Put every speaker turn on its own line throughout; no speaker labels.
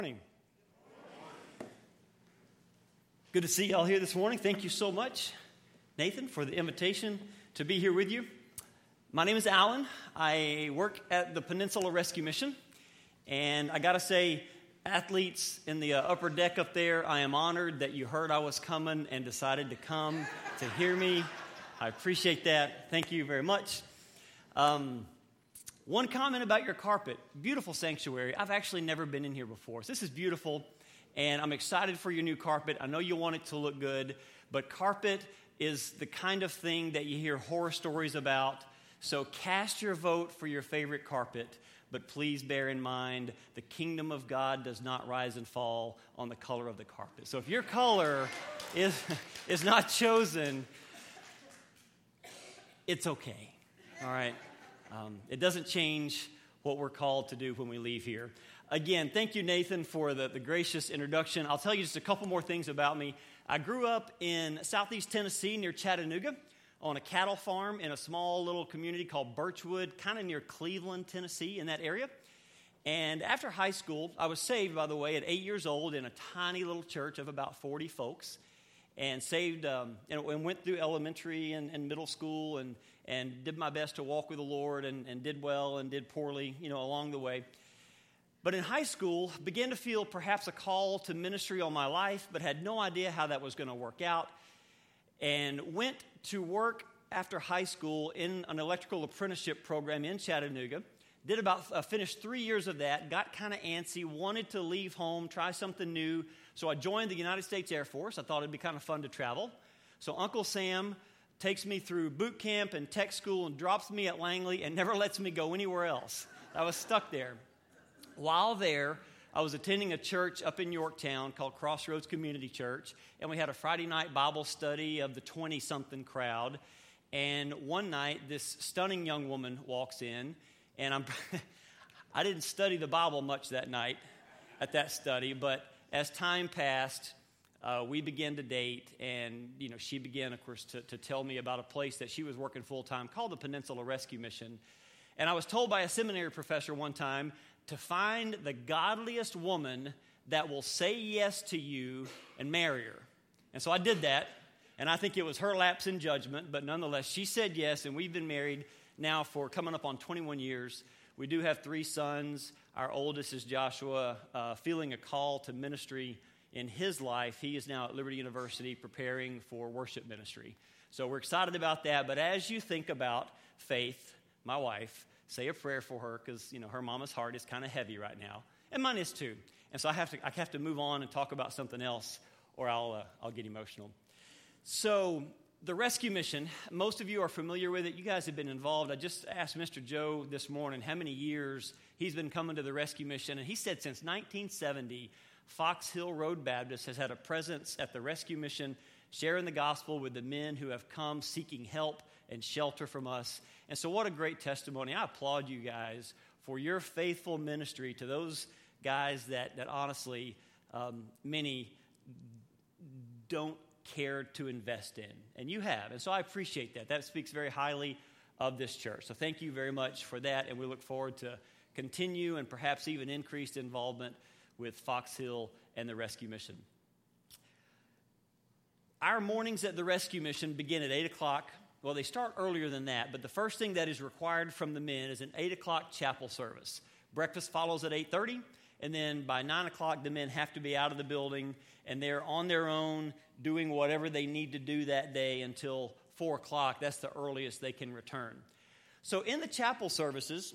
Morning. Good to see y'all here this morning. Thank you so much, Nathan, for the invitation to be here with you. My name is Alan. I work at the Peninsula Rescue Mission, and I got to say, athletes in the upper deck up there, I am honored that you heard I was coming and decided to come to hear me. I appreciate that. Thank you very much. One comment about your carpet. Beautiful sanctuary. I've actually never been in here before. So this is beautiful, and I'm excited for your new carpet. I know you want it to look good, but carpet is the kind of thing that you hear horror stories about. So cast your vote for your favorite carpet, but please bear in mind the kingdom of God does not rise and fall on the color of the carpet. So if your color is not chosen, it's okay. All right? It doesn't change what we're called to do when we leave here. Again, thank you, Nathan, for the gracious introduction. I'll tell you just a couple more things about me. I grew up in southeast Tennessee near Chattanooga on a cattle farm in a small little community called Birchwood, kind of near Cleveland, Tennessee, in that area. And after high school, I was saved, by the way, at 8 years old in a tiny little church of about 40 folks. And saved, and went through elementary and middle school and did my best to walk with the Lord and did well and did poorly, along the way. But in high school, began to feel perhaps a call to ministry on my life, but had no idea how that was going to work out. And went to work after high school in an electrical apprenticeship program in Chattanooga. Finished 3 years of that, got kind of antsy, wanted to leave home, try something new. So I joined the United States Air Force. I thought it'd be kind of fun to travel. So Uncle Sam takes me through boot camp and tech school and drops me at Langley and never lets me go anywhere else. I was stuck there. While there, I was attending a church up in Yorktown called Crossroads Community Church, and we had a Friday night Bible study of the 20-something crowd. And one night, this stunning young woman walks in, and I didn't study the Bible much that night at that study, but as time passed, we began to date, and she began, of course, to tell me about a place that she was working full-time called the Peninsula Rescue Mission. And I was told by a seminary professor one time to find the godliest woman that will say yes to you and marry her. And so I did that, and I think it was her lapse in judgment, but nonetheless, she said yes, and we've been married now for coming up on 21 years. We do have 3 sons. Our oldest is Joshua, feeling a call to ministry in his life. He is now at Liberty University preparing for worship ministry. So we're excited about that. But as you think about Faith, my wife, say a prayer for her because, her mama's heart is kind of heavy right now. And mine is too. And so I have to move on and talk about something else or I'll get emotional. So the rescue mission, most of you are familiar with it. You guys have been involved. I just asked Mr. Joe this morning how many years he's been coming to the rescue mission, and he said since 1970, Fox Hill Road Baptist has had a presence at the rescue mission, sharing the gospel with the men who have come seeking help and shelter from us. And so what a great testimony. I applaud you guys for your faithful ministry to those guys that honestly many don't care to invest in, and you have, and so I appreciate that. That speaks very highly of this church. So thank you very much for that, and we look forward to continue and perhaps even increased involvement with Fox Hill and the rescue mission. Our mornings at the rescue mission begin at 8 o'clock. Well, they start earlier than that, but the first thing that is required from the men is an 8 o'clock chapel service. Breakfast follows at 8:30, and then by 9 o'clock, the men have to be out of the building, and they're on their own doing whatever they need to do that day until 4 o'clock. That's the earliest they can return. So in the chapel services,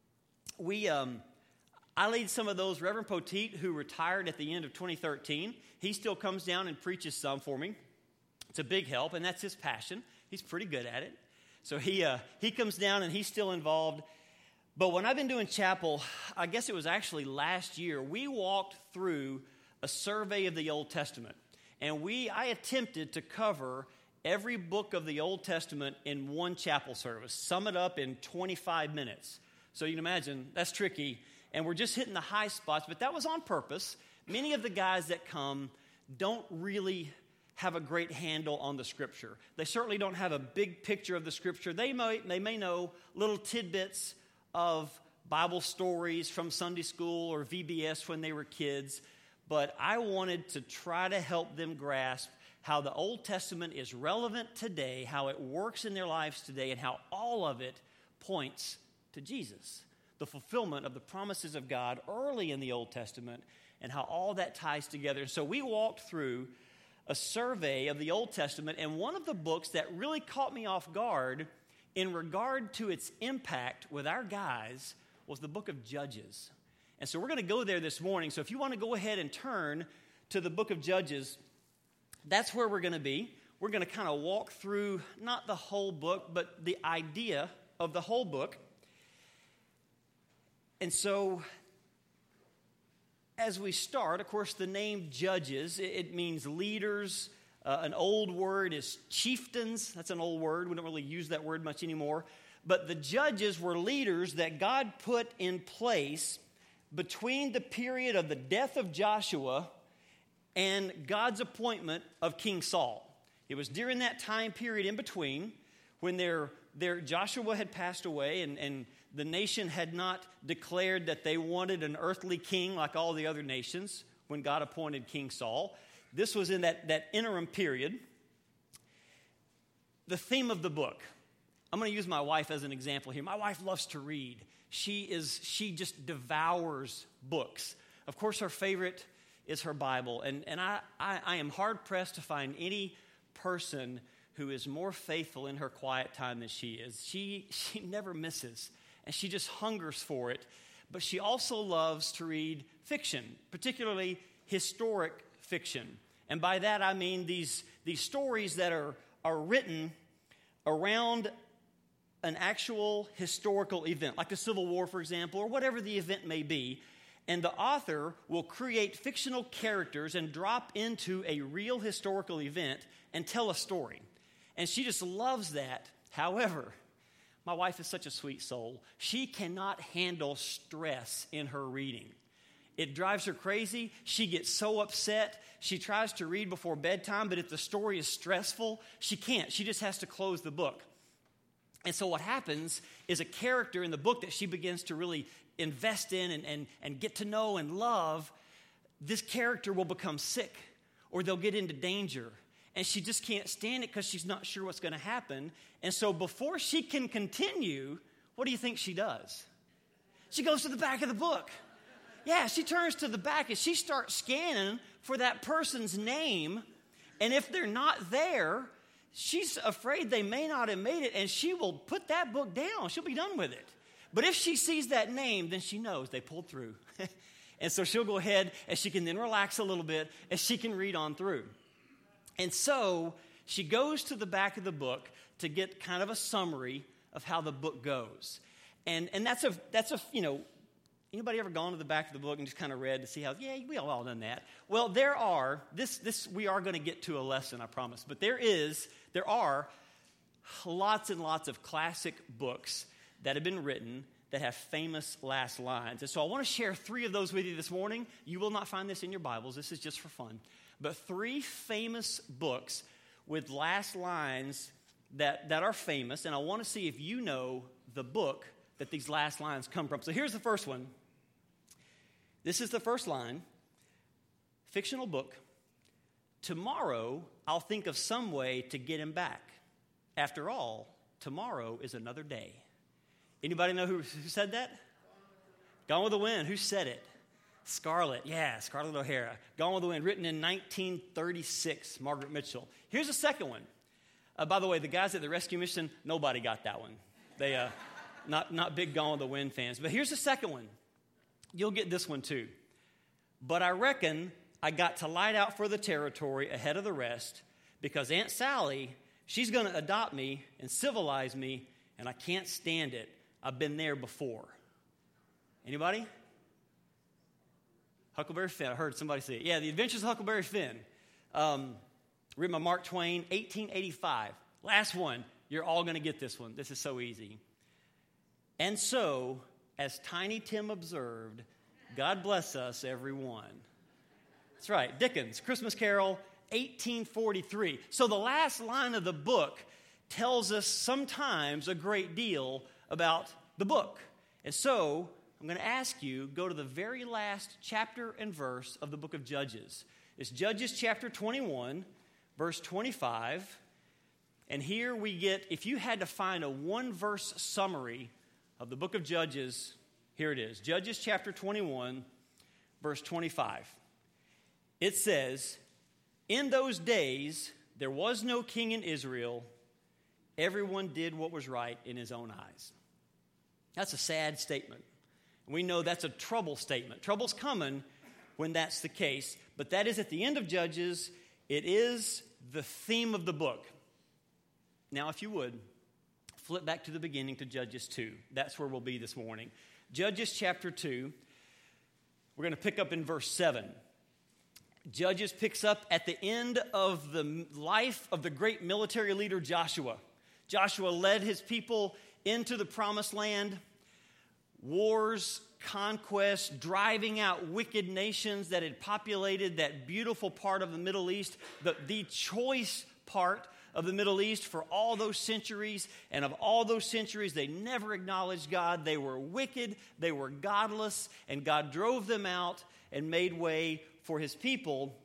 I lead some of those. Reverend Poteet, who retired at the end of 2013, he still comes down and preaches some for me. It's a big help, and that's his passion. He's pretty good at it. So he comes down, and he's still involved. But when I've been doing chapel, I guess it was actually last year, we walked through a survey of the Old Testament. And I attempted to cover every book of the Old Testament in one chapel service, sum it up in 25 minutes. So you can imagine, that's tricky. And we're just hitting the high spots, but that was on purpose. Many of the guys that come don't really have a great handle on the Scripture. They certainly don't have a big picture of the Scripture. They may know little tidbits of Bible stories from Sunday school or VBS when they were kids, but I wanted to try to help them grasp how the Old Testament is relevant today, how it works in their lives today, and how all of it points to Jesus, the fulfillment of the promises of God early in the Old Testament, and how all that ties together. So we walked through a survey of the Old Testament, and one of the books that really caught me off guard in regard to its impact with our guys was the book of Judges. And so we're going to go there this morning. So if you want to go ahead and turn to the book of Judges, that's where we're going to be. We're going to kind of walk through not the whole book, but the idea of the whole book. And so as we start, of course, the name Judges, it means leaders. An old word is chieftains. That's an old word. We don't really use that word much anymore. But the judges were leaders that God put in place between the period of the death of Joshua and God's appointment of King Saul. It was during that time period in between when Joshua had passed away and the nation had not declared that they wanted an earthly king like all the other nations when God appointed King Saul. This was in that interim period. The theme of the book. I'm going to use my wife as an example here. My wife loves to read. She just devours books. Of course, her favorite is her Bible. And I am hard-pressed to find any person who is more faithful in her quiet time than she is. She never misses, and she just hungers for it. But she also loves to read fiction, particularly historic fiction. And by that I mean these stories that are written around an actual historical event, like the Civil War, for example, or whatever the event may be. And the author will create fictional characters and drop into a real historical event and tell a story. And she just loves that. However, my wife is such a sweet soul. She cannot handle stress in her reading. It drives her crazy. She gets so upset. She tries to read before bedtime, but if the story is stressful, she can't. She just has to close the book. And so what happens is a character in the book that she begins to really invest in and get to know and love, this character will become sick or they'll get into danger. And she just can't stand it because she's not sure what's going to happen. And so before she can continue, what do you think she does? She goes to the back of the book. Yeah, she turns to the back and she starts scanning for that person's name. And if they're not there, she's afraid they may not have made it, and she will put that book down. She'll be done with it. But if she sees that name, then she knows they pulled through. And so she'll go ahead, and she can then relax a little bit, and she can read on through. And so she goes to the back of the book to get kind of a summary of how the book goes. And that's a anybody ever gone to the back of the book and just kind of read to see how, yeah, we all done that. Well, we are going to get to a lesson, I promise. But there are lots and lots of classic books that have been written that have famous last lines. And so I want to share 3 of those with you this morning. You will not find this in your Bibles. This is just for fun. But 3 famous books with last lines that are famous. And I want to see if you know the book that these last lines come from. So here's the first one. This is the first line. Fictional book. Tomorrow, I'll think of some way to get him back. After all, tomorrow is another day. Anybody know who said that? Gone with the Wind. Who said it? Scarlett. Yeah, Scarlett O'Hara. Gone with the Wind, written in 1936, Margaret Mitchell. Here's the second one. By the way, the guys at the rescue mission, nobody got that one. They not big Gone with the Wind fans. But here's the second one. You'll get this one too. But I reckon I got to light out for the territory ahead of the rest because Aunt Sally, she's going to adopt me and civilize me, and I can't stand it. I've been there before. Anybody? Huckleberry Finn. I heard somebody say it. Yeah, The Adventures of Huckleberry Finn. Written by Mark Twain, 1885. Last one. You're all going to get this one. This is so easy. And so, as Tiny Tim observed, God bless us, everyone. That's right. Dickens, Christmas Carol, 1843. So the last line of the book tells us sometimes a great deal about the book. And so I'm going to ask you, go to the very last chapter and verse of the book of Judges. It's Judges chapter 21, verse 25. And here we get, if you had to find a one-verse summary of the book of Judges, here it is. Judges chapter 21, verse 25. It says, "In those days there was no king in Israel. Everyone did what was right in his own eyes." That's a sad statement. We know that's a trouble statement. Trouble's coming when that's the case, but that is at the end of Judges. It is the theme of the book. Now, if you would, flip back to the beginning to Judges 2. That's where we'll be this morning. Judges chapter 2, we're going to pick up in verse 7. Judges picks up at the end of the life of the great military leader Joshua. Joshua led his people into the promised land. Wars, conquest, driving out wicked nations that had populated that beautiful part of the Middle East, the choice part of the Middle East for all those centuries. And of all those centuries, they never acknowledged God. They were wicked, they were godless, and God drove them out and made way for his people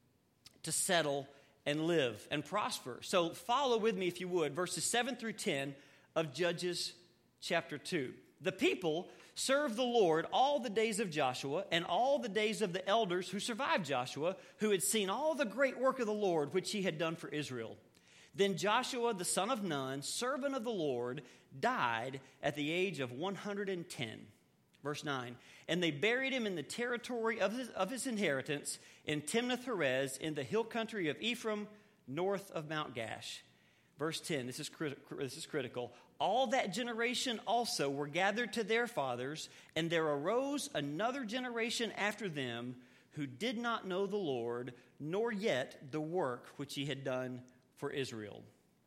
to settle and live and prosper. So follow with me, if you would, verses 7 through 10 of Judges chapter 2. The people served the Lord all the days of Joshua and all the days of the elders who survived Joshua, who had seen all the great work of the Lord which he had done for Israel. Then Joshua, the son of Nun, servant of the Lord, died at the age of 110. Verse 9, "And they buried him in the territory of his inheritance in Timnath-Heres in the hill country of Ephraim, north of Mount Gash." Verse 10, this is critical. "All that generation also were gathered to their fathers, and there arose another generation after them who did not know the Lord, nor yet the work which he had done for Israel."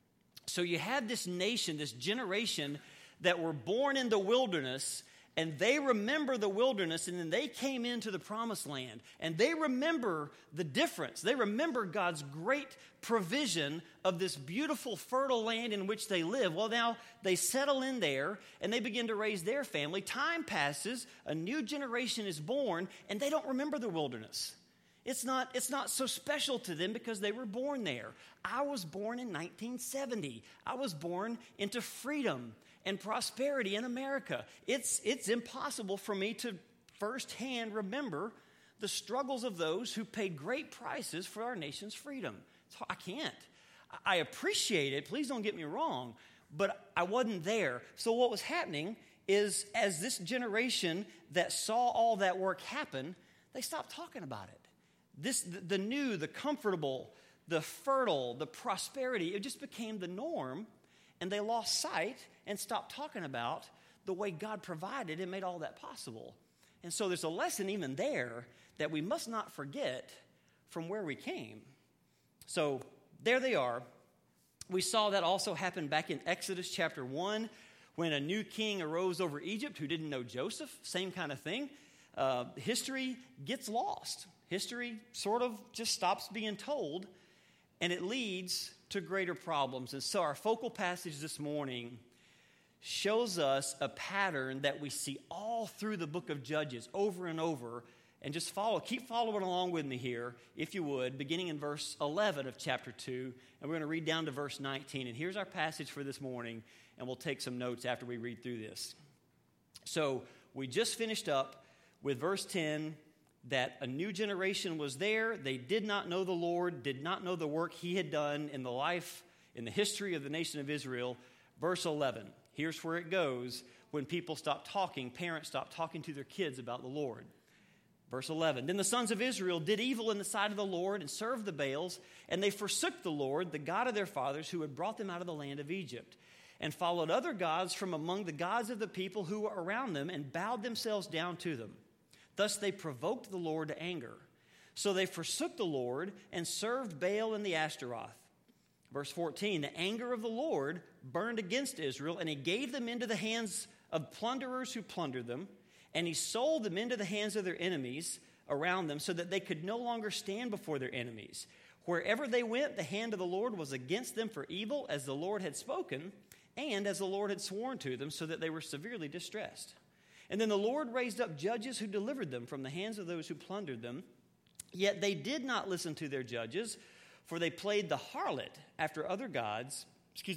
So you have this nation, this generation that were born in the wilderness, and they remember the wilderness, and then they came into the promised land. And they remember the difference. They remember God's great provision of this beautiful, fertile land in which they live. Well, now they settle in there, and they begin to raise their family. Time passes, a new generation is born, and they don't remember the wilderness. It's not so special to them because they were born there. I was born in 1970. I was born into freedom and prosperity in America. It's impossible for me to firsthand remember the struggles of those who paid great prices for our nation's freedom. I can't. I appreciate it, please don't get me wrong, but I wasn't there. So what was happening is, as this generation that saw all that work happen, they stopped talking about it. The new, the comfortable, the fertile, the prosperity, it just became the norm, and they lost sight and stopped talking about the way God provided and made all that possible. And so there's a lesson even there that we must not forget from where we came. So there they are. We saw that also happen back in Exodus chapter 1 when a new king arose over Egypt who didn't know Joseph. Same kind of thing. History gets lost. History sort of just stops being told, and it leads to greater problems. And so our focal passage this morning shows us a pattern that we see all through the book of Judges over and over. And just keep following along with me here, if you would, beginning in verse 11 of chapter 2. And we're going to read down to verse 19. And here's our passage for this morning, and we'll take some notes after we read through this. So we just finished up with verse 10, that a new generation was there. They did not know the Lord, did not know the work he had done in the history of the nation of Israel. Verse 11, here's where it goes when people stop talking, parents stop talking to their kids about the Lord. Verse 11, "Then the sons of Israel did evil in the sight of the Lord and served the Baals, and they forsook the Lord, the God of their fathers, who had brought them out of the land of Egypt, and followed other gods from among the gods of the people who were around them, and bowed themselves down to them. Thus they provoked the Lord to anger. So they forsook the Lord and served Baal and the Ashtaroth." Verse 14, "The anger of the Lord burned against Israel, and he gave them into the hands of plunderers who plundered them, and he sold them into the hands of their enemies around them, so that they could no longer stand before their enemies. Wherever they went, the hand of the Lord was against them for evil, as the Lord had spoken, and as the Lord had sworn to them, so that they were severely distressed. And then the Lord raised up judges who delivered them from the hands of those who plundered them. Yet they did not listen to their judges, for they played the harlot after other gods,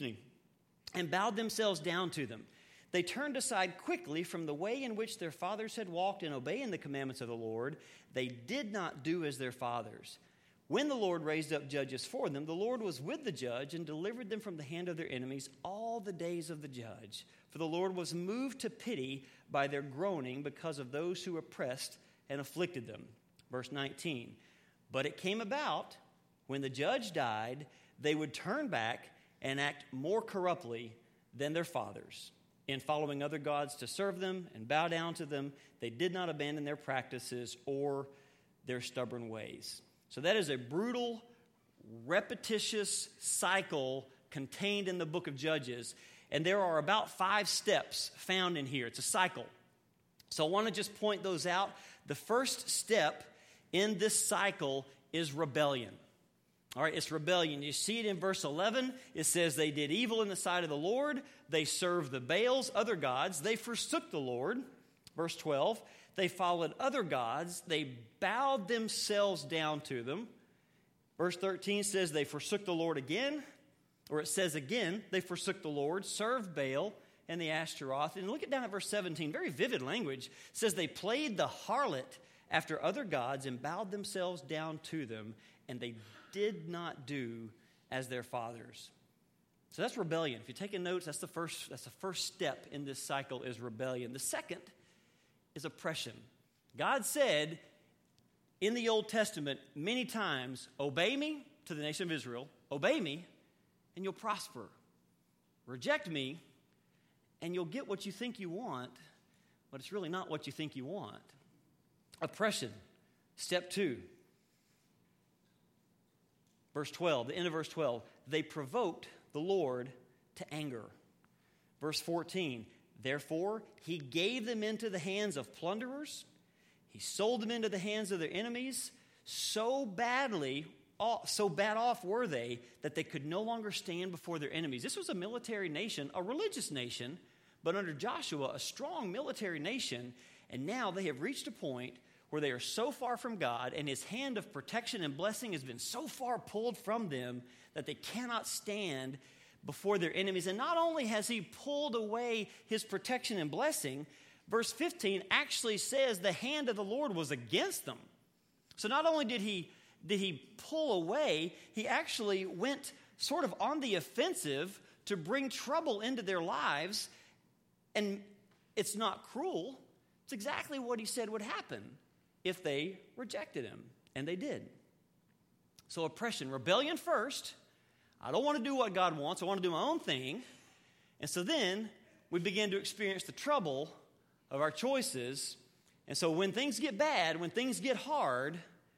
and bowed themselves down to them. They turned aside quickly from the way in which their fathers had walked in obeying the commandments of the Lord. They did not do as their fathers. When the Lord raised up judges for them, the Lord was with the judge and delivered them from the hand of their enemies all the days of the judge. For the Lord was moved to pity by their groaning because of those who oppressed and afflicted them. Verse 19, but it came about when the judge died, they would turn back and act more corruptly than their fathers. In following other gods to serve them and bow down to them, they did not abandon their practices or their stubborn ways. So that is a brutal, repetitious cycle contained in the book of Judges. And there are about 5 steps found in here. It's a cycle. So I want to just point those out. The first step in this cycle is rebellion. All right, it's rebellion. You see it in verse 11. It says they did evil in the sight of the Lord. They served the Baals, other gods. They forsook the Lord. Verse 12, they followed other gods. They bowed themselves down to them. Verse 13 says they forsook the Lord again. Or it says again, they forsook the Lord, served Baal and the Ashtaroth. And look down at verse 17, very vivid language. It says they played the harlot after other gods and bowed themselves down to them, and they did not do as their fathers. So that's rebellion. If you're taking notes, that's the first step in this cycle is rebellion. The second is oppression. God said in the Old Testament many times, obey me to the nation of Israel, obey me, and you'll prosper. Reject me, and you'll get what you think you want, but it's really not what you think you want. Oppression. Step 2. Verse 12, the end of verse 12. They provoked the Lord to anger. Verse 14. Therefore, he gave them into the hands of plunderers. He sold them into the hands of their enemies. So bad off were they that they could no longer stand before their enemies. This was a military nation, a religious nation, but under Joshua, a strong military nation. And now they have reached a point where they are so far from God, and his hand of protection and blessing has been so far pulled from them that they cannot stand before their enemies. And not only has he pulled away his protection and blessing, verse 15 actually says the hand of the Lord was against them. So not only did he pull away, he actually went sort of on the offensive to bring trouble into their lives. And it's not cruel. It's exactly what he said would happen if they rejected him. And they did. So oppression, rebellion first. I don't want to do what God wants. I want to do my own thing. And so then we begin to experience the trouble of our choices. And so when things get bad, when things get hard,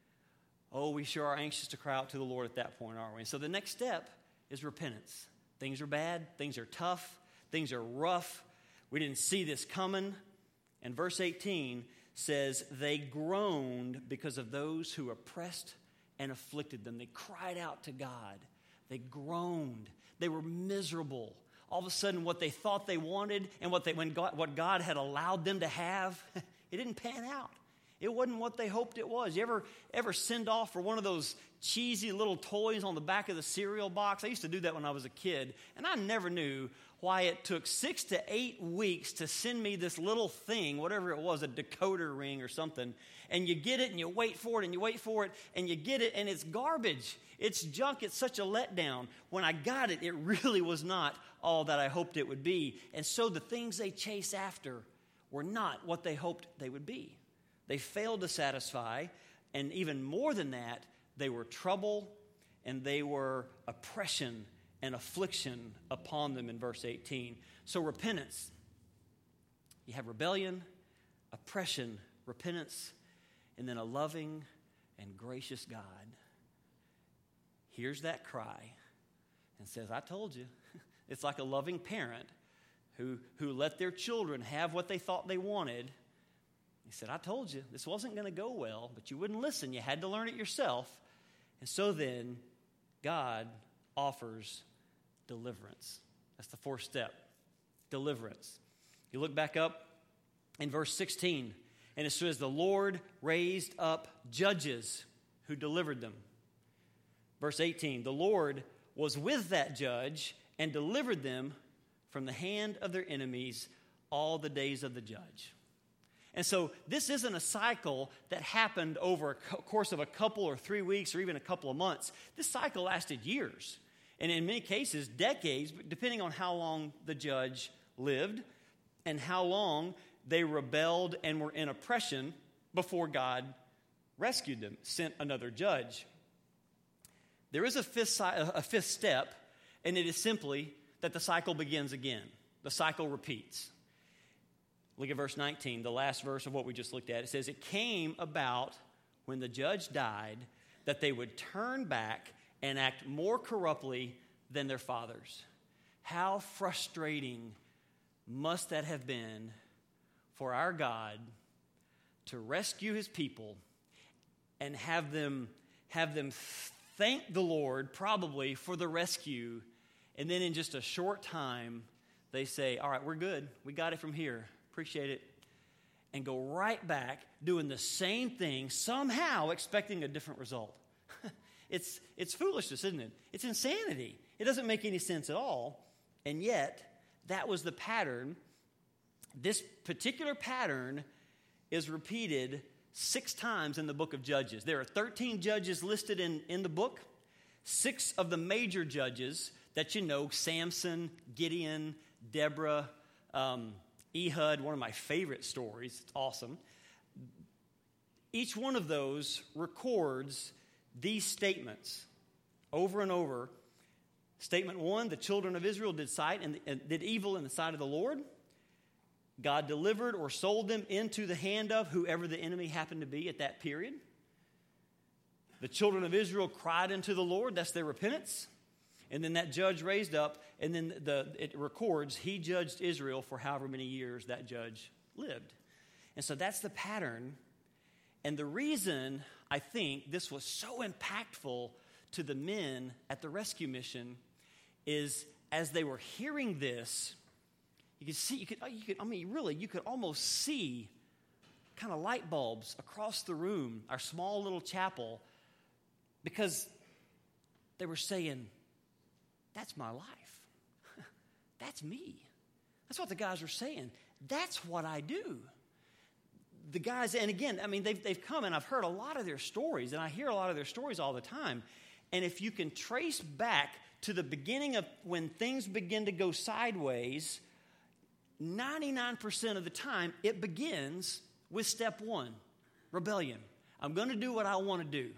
we sure are anxious to cry out to the Lord at that point, aren't we? And so the next step is repentance. Things are bad. Things are tough. Things are rough. We didn't see this coming. And verse 18 says, they groaned because of those who oppressed and afflicted them. They cried out to God. They groaned. They were miserable. All of a sudden, what they thought they wanted and what God had allowed them to have, it didn't pan out. It wasn't what they hoped it was. You ever send off for one of those cheesy little toys on the back of the cereal box? I used to do that when I was a kid, and I never knew why it took 6 to 8 weeks to send me this little thing, whatever it was, a decoder ring or something. And you get it, and you wait for it, and you wait for it, and you get it, and it's garbage. It's junk. It's such a letdown. When I got it, it really was not all that I hoped it would be. And so the things they chase after were not what they hoped they would be. They failed to satisfy, and even more than that, they were trouble and they were oppression and affliction upon them in verse 18. So repentance. You have rebellion, oppression, repentance, and then a loving and gracious God hears that cry and says, I told you. It's like a loving parent who let their children have what they thought they wanted. He said, I told you this wasn't going to go well, but you wouldn't listen. You had to learn it yourself. And so then God offers deliverance. That's the fourth step, deliverance. You look back up in verse 16. And it says, the Lord raised up judges who delivered them. Verse 18, the Lord was with that judge and delivered them from the hand of their enemies all the days of the judge. And so this isn't a cycle that happened over a course of a couple or 3 weeks or even a couple of months. This cycle lasted years, and in many cases, decades, depending on how long the judge lived and how long they rebelled and were in oppression before God rescued them, sent another judge. There is a fifth step, and it is simply that the cycle begins again. The cycle repeats. Look at verse 19, the last verse of what we just looked at. It says, it came about when the judge died that they would turn back and act more corruptly than their fathers. How frustrating must that have been for our God to rescue his people and have them thank the Lord probably for the rescue, and then in just a short time they say, all right, we're good. We got it from here. Appreciate it. And go right back doing the same thing, somehow expecting a different result. It's foolishness, isn't it? It's insanity. It doesn't make any sense at all. And yet, that was the pattern. This particular pattern is repeated 6 times in the book of Judges. There are 13 judges listed in the book. 6 of the major judges that you know, Samson, Gideon, Deborah, Ehud, one of my favorite stories. It's awesome. Each one of those records these statements over and over. Statement 1, the children of Israel did evil in the sight of the Lord. God delivered or sold them into the hand of whoever the enemy happened to be at that period. The children of Israel cried unto the Lord. That's their repentance. And then that judge raised up, and then it records he judged Israel for however many years that judge lived. And so that's the pattern. And the reason I think this was so impactful to the men at the rescue mission is as they were hearing this, you could almost see kind of light bulbs across the room, our small little chapel, because they were saying, that's my life. That's me. That's what the guys were saying. That's what I do. The guys, and again, I mean, they've come, and I've heard a lot of their stories, and I hear a lot of their stories all the time. And if you can trace back to the beginning of when things begin to go sideways, 99% of the time, it begins with step 1, rebellion. I'm going to do what I want to do.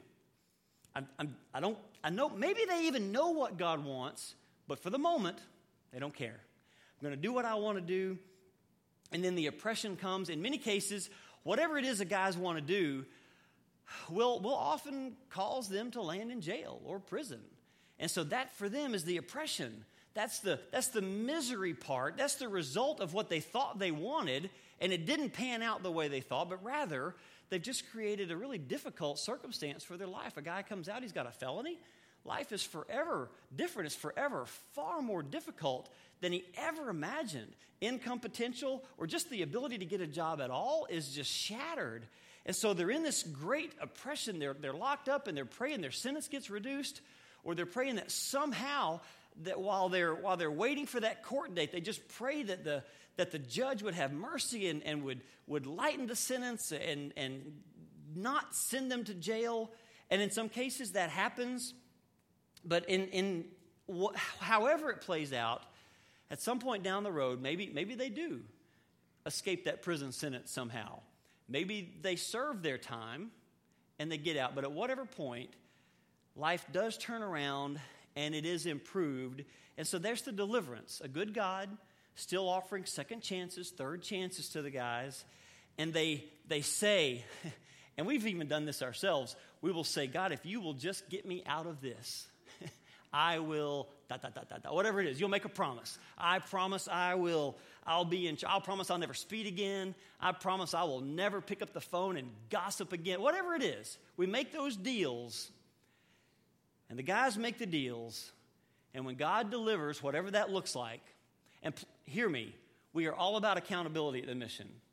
I know maybe they even know what God wants, but for the moment, they don't care. I'm going to do what I want to do, and then the oppression comes. In many cases, whatever it is the guys want to do will often cause them to land in jail or prison. And so that for them is the oppression. That's the misery part. That's the result of what they thought they wanted, and it didn't pan out the way they thought, but rather they've just created a really difficult circumstance for their life. A guy comes out, he's got a felony. Life is forever different. It's forever far more difficult than he ever imagined. Income potential or just the ability to get a job at all is just shattered. And so they're in this great oppression. They're locked up, and they're praying their sentence gets reduced, or they're praying that somehow that while they're waiting for that court date, they just pray that the judge would have mercy and would lighten the sentence and not send them to jail. And in some cases that happens. But however it plays out, at some point down the road, maybe they do escape that prison sentence somehow. Maybe they serve their time and they get out. But at whatever point, life does turn around and it is improved. And so there's the deliverance. A good God still offering second chances, third chances to the guys. And they say, and we've even done this ourselves, we will say, God, if you will just get me out of this, I will, whatever it is, you'll make a promise. I promise I'll promise I'll never speed again. I promise I will never pick up the phone and gossip again. Whatever it is, we make those deals, and the guys make the deals, and when God delivers, whatever that looks like, and hear me, we are all about accountability at the mission.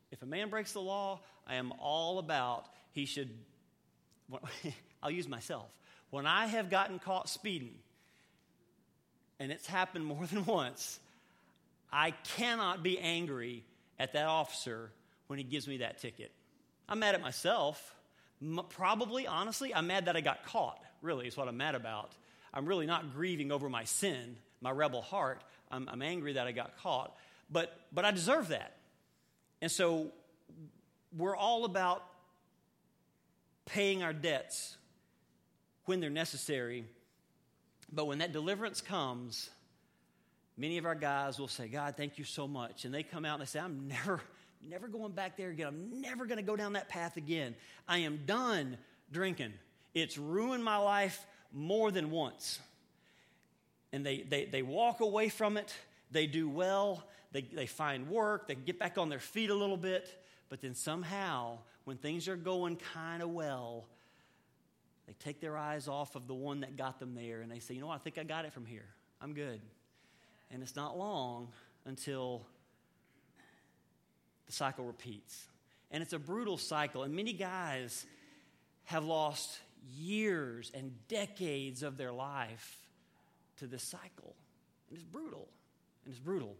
If a man breaks the law, I am all about he should, I'll use myself. When I have gotten caught speeding, and it's happened more than once, I cannot be angry at that officer when he gives me that ticket. I'm mad at myself. Probably, honestly, I'm mad that I got caught, really, is what I'm mad about. I'm really not grieving over my sin, my rebel heart. I'm angry that I got caught. But I deserve that. And so we're all about paying our debts when they're necessary. But when that deliverance comes, many of our guys will say, God, thank you so much. And they come out and they say, I'm never going back there again. I'm never going to go down that path again. I am done drinking. It's ruined my life more than once. And they walk away from it. They do well. They find work. They get back on their feet a little bit. But then somehow, when things are going kind of well, they take their eyes off of the one that got them there. And they say, you know what, I think I got it from here. I'm good. And it's not long until the cycle repeats. And it's a brutal cycle. And many guys have lost years and decades of their life to this cycle. And it's brutal. And it's brutal.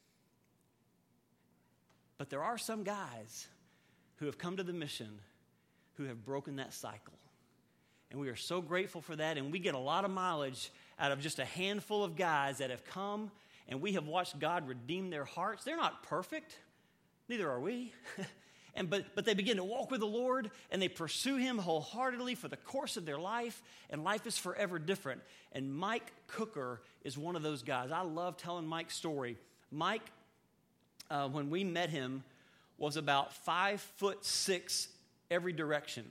But there are some guys who have come to the mission who have broken that cycle. And we are so grateful for that. And we get a lot of mileage out of just a handful of guys that have come, and we have watched God redeem their hearts. They're not perfect. Neither are we. But they begin to walk with the Lord, and they pursue Him wholeheartedly for the course of their life, and life is forever different. And Mike Cooker is one of those guys. I love telling Mike's story. Mike, when we met him, was about 5'6" every direction.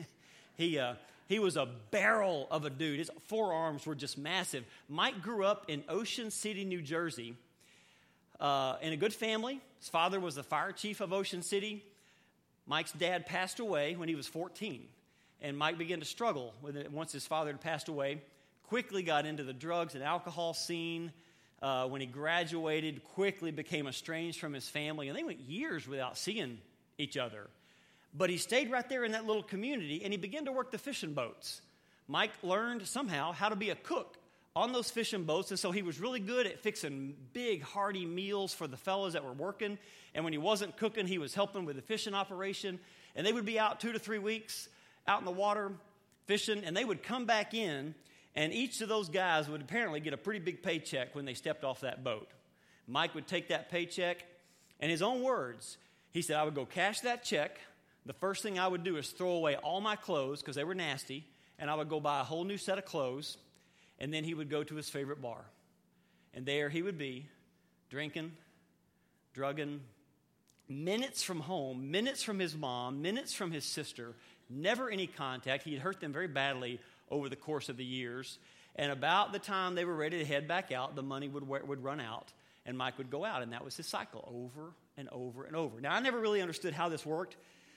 He was a barrel of a dude. His forearms were just massive. Mike grew up in Ocean City, New Jersey, in a good family. His father was the fire chief of Ocean City. Mike's dad passed away when he was 14, and Mike began to struggle with it once his father had passed away. Quickly got into the drugs and alcohol scene. When he graduated, quickly became estranged from his family, and they went years without seeing each other. But he stayed right there in that little community, and he began to work the fishing boats. Mike learned somehow how to be a cook on those fishing boats, and so he was really good at fixing big, hearty meals for the fellows that were working. And when he wasn't cooking, he was helping with the fishing operation. And they would be out 2 to 3 weeks out in the water fishing, and they would come back in, and each of those guys would apparently get a pretty big paycheck when they stepped off that boat. Mike would take that paycheck, and his own words, he said, I would go cash that check. The first thing I would do is throw away all my clothes because they were nasty, and I would go buy a whole new set of clothes, and then he would go to his favorite bar. And there he would be, drinking, drugging, minutes from home, minutes from his mom, minutes from his sister, never any contact. He had hurt them very badly over the course of the years. And about the time they were ready to head back out, the money would run out, and Mike would go out, and that was his cycle over and over and over. Now, I never really understood how this worked.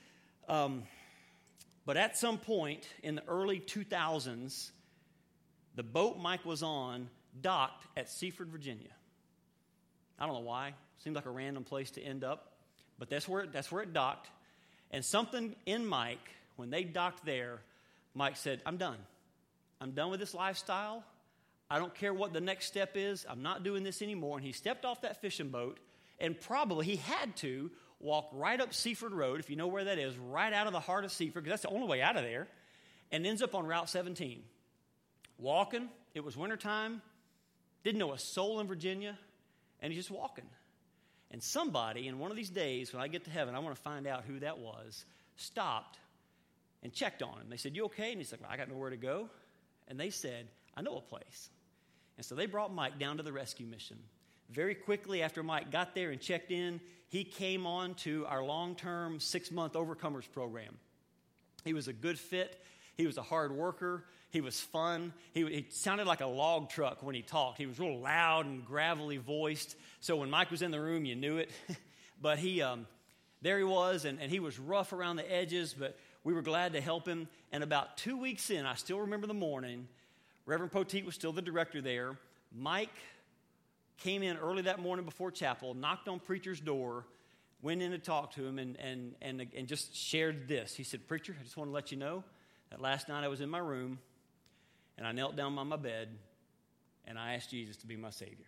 But at some point in the early 2000s, the boat Mike was on docked at Seaford, Virginia. I don't know why. Seemed like a random place to end up. But that's where it docked. And something in Mike, when they docked there, Mike said, I'm done. I'm done with this lifestyle. I don't care what the next step is. I'm not doing this anymore. And he stepped off that fishing boat, and probably he had to walk right up Seaford Road, if you know where that is, right out of the heart of Seaford, because that's the only way out of there, and ends up on Route 17. Walking, it was wintertime, didn't know a soul in Virginia, and he's just walking. And somebody, in one of these days, when I get to heaven, I want to find out who that was, stopped and checked on him. They said, you okay? And he's like, well, I got nowhere to go. And they said, I know a place. And so they brought Mike down to the rescue mission. Very quickly after Mike got there and checked in, he came on to our long-term 6-month Overcomers program. He was a good fit. He was a hard worker. He was fun. He sounded like a log truck when he talked. He was real loud and gravelly voiced. So when Mike was in the room, you knew it. But there he was, and he was rough around the edges, but we were glad to help him. And about 2 weeks in, I still remember the morning, Reverend Poteet was still the director there. Mike came in early that morning before chapel, knocked on preacher's door, went in to talk to him and just shared this. He said, "Preacher, I just want to let you know that last night I was in my room and I knelt down on my bed and I asked Jesus to be my Savior.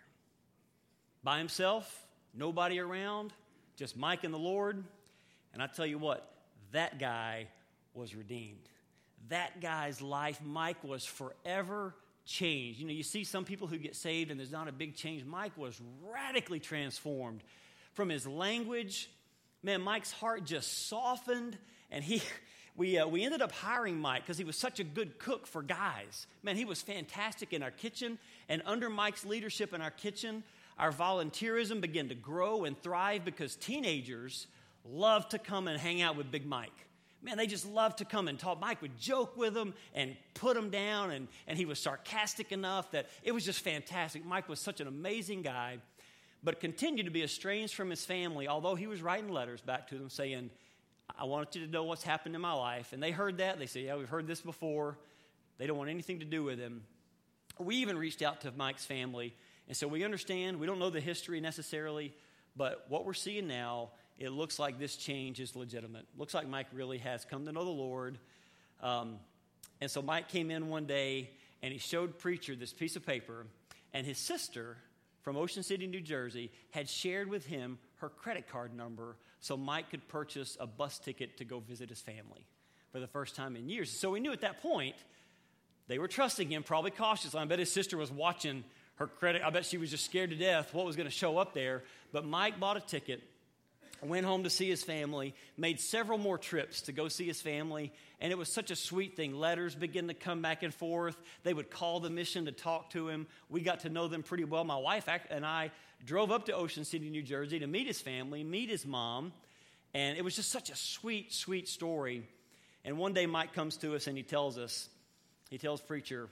By himself, nobody around, just Mike and the Lord. And I tell you what, that guy was redeemed. That guy's life, Mike, was forever changed. You know, you see some people who get saved and there's not a big change. Mike was radically transformed from his language. Man, Mike's heart just softened, and we ended up hiring Mike because he was such a good cook for guys. Man, he was fantastic in our kitchen, and under Mike's leadership in our kitchen, our volunteerism began to grow and thrive because teenagers loved to come and hang out with Big Mike. Man, they just loved to come and talk. Mike would joke with them and put them down, and he was sarcastic enough that it was just fantastic. Mike was such an amazing guy, but continued to be estranged from his family, although he was writing letters back to them saying, "I want you to know what's happened in my life." And they heard that. They said, "Yeah, we've heard this before." They don't want anything to do with him. We even reached out to Mike's family, and so we understand. We don't know the history necessarily, but what we're seeing now, it looks like this change is legitimate. Looks like Mike really has come to know the Lord. And so Mike came in one day, and he showed Preacher this piece of paper, and his sister from Ocean City, New Jersey, had shared with him her credit card number so Mike could purchase a bus ticket to go visit his family for the first time in years. So we knew at that point they were trusting him, probably cautiously. I bet his sister was watching her credit. I bet she was just scared to death what was going to show up there. But Mike bought a ticket, went home to see his family, made several more trips to go see his family, and it was such a sweet thing. Letters began to come back and forth. They would call the mission to talk to him. We got to know them pretty well. My wife and I drove up to Ocean City, New Jersey to meet his family, meet his mom, and it was just such a sweet, sweet story. And one day Mike comes to us and he tells Preacher,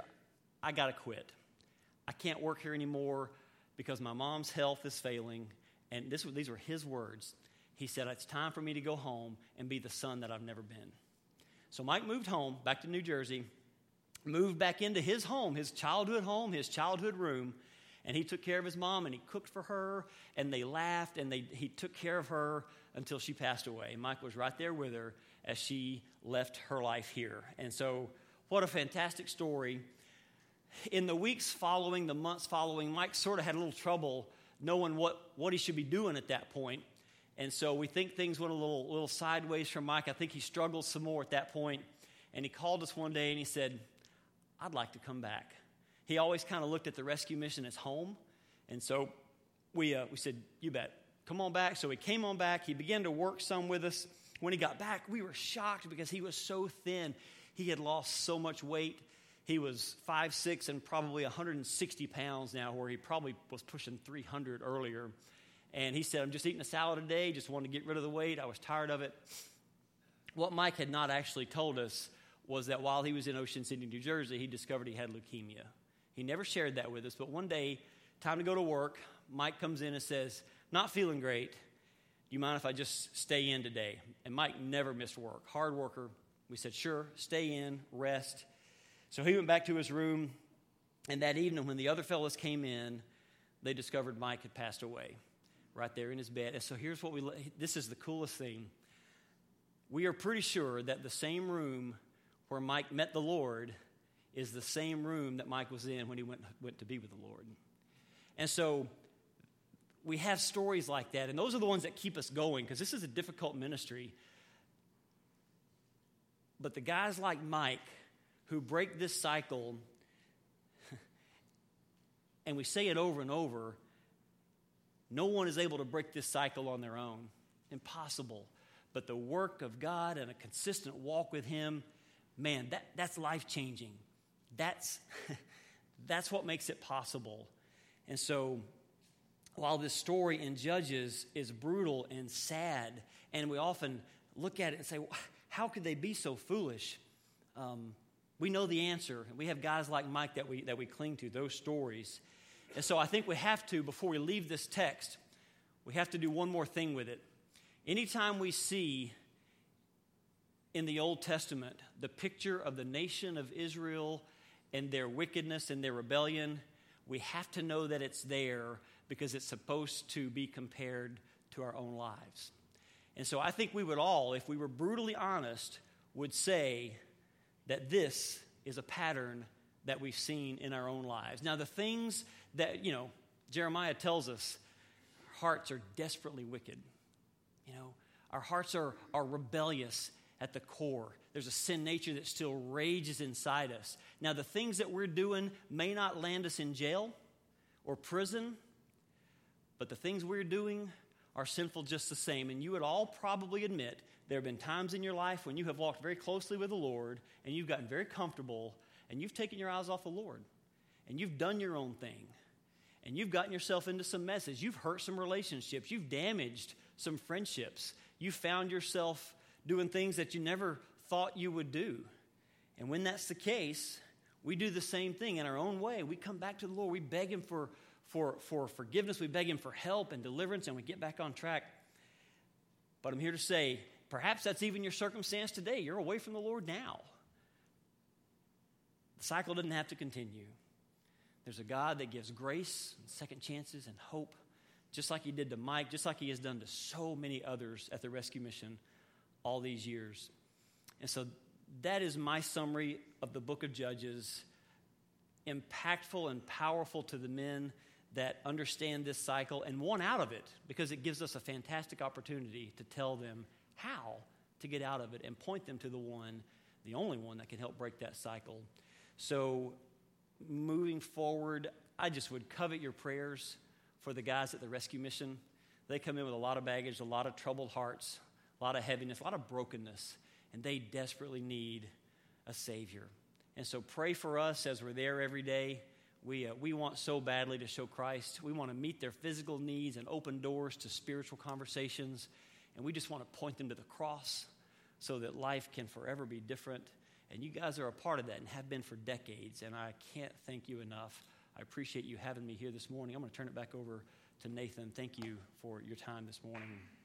I got to quit. I can't work here anymore because my mom's health is failing. And these were his words. He said, "It's time for me to go home and be the son that I've never been." So Mike moved home, back to New Jersey, moved back into his home, his childhood room, and he took care of his mom, and he cooked for her, and they laughed, and he took care of her until she passed away. And Mike was right there with her as she left her life here. And so what a fantastic story. In the weeks following, the months following, Mike sort of had a little trouble knowing what he should be doing at that point. And so we think things went a little sideways for Mike. I think he struggled some more at that point. And he called us one day and he said, "I'd like to come back." He always kind of looked at the rescue mission as home. And so we said, "You bet. Come on back." So he came on back. He began to work some with us. When he got back, we were shocked because he was so thin. He had lost so much weight. He was 5'6" and probably 160 pounds now, where he probably was pushing 300 earlier. And he said, "I'm just eating a salad today, just wanted to get rid of the weight. I was tired of it." What Mike had not actually told us was that while he was in Ocean City, New Jersey, he discovered he had leukemia. He never shared that with us, but one day, time to go to work, Mike comes in and says, "Not feeling great. Do you mind if I just stay in today?" And Mike never missed work, hard worker. We said, "Sure, stay in, rest." So he went back to his room, and that evening when the other fellows came in, they discovered Mike had passed away right there in his bed. And so here's this is the coolest thing. We are pretty sure that the same room where Mike met the Lord is the same room that Mike was in when he went to be with the Lord. And so we have stories like that, and those are the ones that keep us going, because this is a difficult ministry. But the guys like Mike who break this cycle, and we say it over and over, no one is able to break this cycle on their own. Impossible. But the work of God and a consistent walk with Him, man, that's life-changing. That's what makes it possible. And so while this story in Judges is brutal and sad, and we often look at it and say, how could they be so foolish? We know the answer. We have guys like Mike that we cling to, those stories. And so I think we have to, before we leave this text, we have to do one more thing with it. Anytime we see in the Old Testament the picture of the nation of Israel and their wickedness and their rebellion, we have to know that it's there because it's supposed to be compared to our own lives. And so I think we would all, if we were brutally honest, would say that this is a pattern that we've seen in our own lives. Now, the things that, Jeremiah tells us, our hearts are desperately wicked. Our hearts are rebellious at the core. There's a sin nature that still rages inside us. Now, the things that we're doing may not land us in jail or prison, but the things we're doing are sinful just the same. And you would all probably admit there have been times in your life when you have walked very closely with the Lord and you've gotten very comfortable and you've taken your eyes off the Lord and you've done your own thing and you've gotten yourself into some messes. You've hurt some relationships. You've damaged some friendships. You found yourself doing things that you never thought you would do. And when that's the case, we do the same thing in our own way. We come back to the Lord. We beg Him for forgiveness. We beg Him for help and deliverance, and we get back on track. But I'm here to say, perhaps that's even your circumstance today. You're away from the Lord now. The cycle doesn't have to continue. There's a God that gives grace and second chances and hope, just like He did to Mike, just like He has done to so many others at the rescue mission all these years. And so that is my summary of the book of Judges, impactful and powerful to the men that understand this cycle and want out of it, because it gives us a fantastic opportunity to tell them how to get out of it and point them to the only one that can help break that cycle. So moving forward, I just would covet your prayers for the guys at the rescue mission. They come in with a lot of baggage, a lot of troubled hearts, a lot of heaviness, a lot of brokenness, and they desperately need a Savior. And so pray for us as we're there every day. We want so badly to show Christ. We want to meet their physical needs and open doors to spiritual conversations. And we just want to point them to the cross so that life can forever be different. And you guys are a part of that and have been for decades. And I can't thank you enough. I appreciate you having me here this morning. I'm going to turn it back over to Nathan. Thank you for your time this morning.